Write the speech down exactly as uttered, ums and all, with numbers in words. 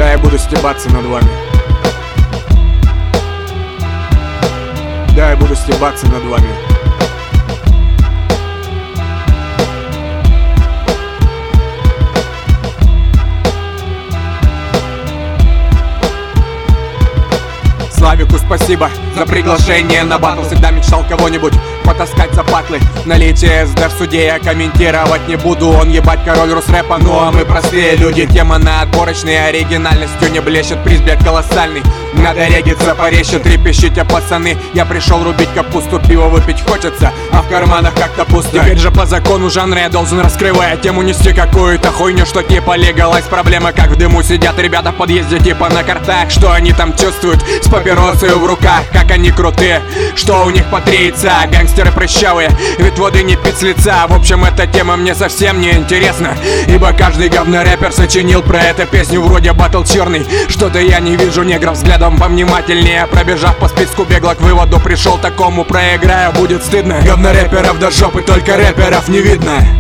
Да, я буду стебаться над вами. Да, я буду стебаться над вами. Славику спасибо за приглашение на батл. Всегда мечтал кого-нибудь потаскать за патлы. Наличие СД в суде я комментировать не буду. Он ебать король русрэпа, ну а мы простые люди. Тема на отборочной оригинальностью не блещет. Приз, блядь, колоссальный. Надо региться порезче, трепещите, пацаны. Я пришел рубить капусту, пиво выпить хочется, а в карманах как-то пусто. Теперь же по закону жанра я должен, раскрывая тему, нести какую-то хуйню, что типа легалайз. Проблемы как в дыму сидят ребята в подъезде типа на картах. Что они там чувствуют с папиросой в руках, как они крутые, что у них по три яйца. Гангстеры прыщавые, ведь воды не пить с лица. В общем, эта тема мне совсем не интересна, ибо каждый говнорэпер сочинил про это песню. Вроде батл черный, что-то я не вижу негров. Взглядом повнимательнее, пробежав по списку, бегло к выводу пришел такому: проиграю, будет стыдно. Говнорэперов до жопы, только рэперов не видно.